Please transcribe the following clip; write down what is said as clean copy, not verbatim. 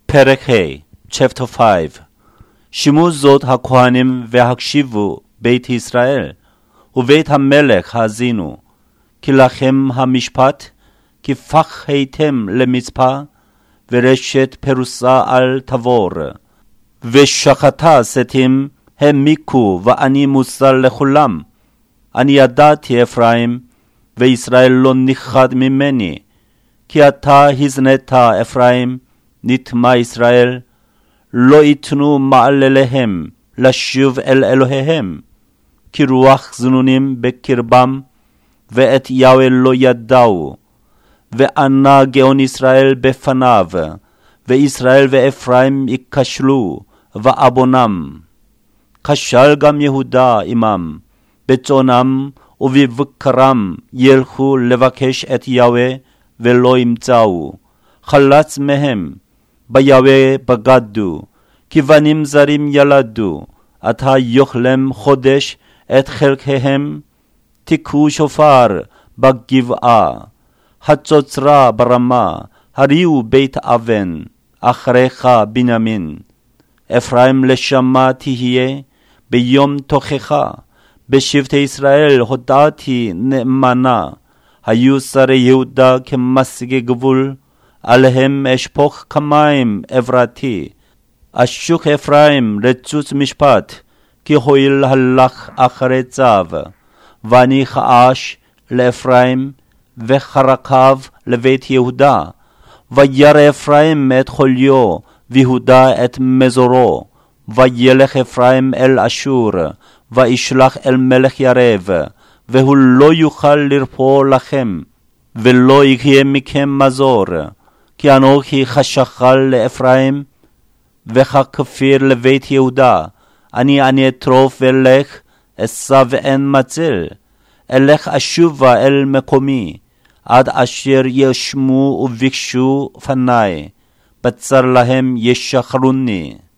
פרק ה', Chapter 5. שמעו זאת הכהנים והקשיבו בית ישראל, ובית המלך האזינו, כי לכם המשפט, כי פח הייתם למצפה, ורשת פרוסה על תבור. ושחטה סתים המיקו, ואני מוסר לכולם. אני ידעתי אפרים, וישראל לא נכחד ממני, כי אתה הזנית אפרים, נטמע ישראל, לא יתנו מעלליהם לשוב אל אלוהיהם, כי רוח זנונים בקרבם, ואת יהוה לא ידעו. וענה גאון ישראל בפניו, וישראל ואפרים יכשלו, ועבונם. כשל גם יהודה עמם, בצונם ובבקרם ילכו לבקש את יהוה, ולא ימצאו. חלץ מהם, ביהוה בגדו, כי בנים זרים ילדו, עתה יאכלם חודש את חלקיהם. תיקחו שופר בגבעה, חצוצרה ברמה, הריעו בית אבן, אחריך בנימין. אפרים לשמה תהיה, ביום תוכחה, בשבטי ישראל הודעתי נאמנה. היו שרי יהודה כמשיגי גבול, עליהם אשפוך כמים עברתי. אשוק אפרים רצוץ משפט, כי הועיל הלך אחרי צו. ואני חאש לאפרים, וחרקיו לבית יהודה. וירא אפרים את חוליו, ויהודה את מזורו. וילך אפרים אל אשור, וישלח אל מלך ירב, והוא לא יוכל לרפוא לכם, ולא יהיה מכם מזור. כי אנוכי חשכל לאפרים, וככפיר לבית יהודה. אני אטרוף ואלך, אשא ואין מציל. אלך אשובה אל מקומי, עד אשר ישמו וביקשו פני, בצר להם ישחרוני.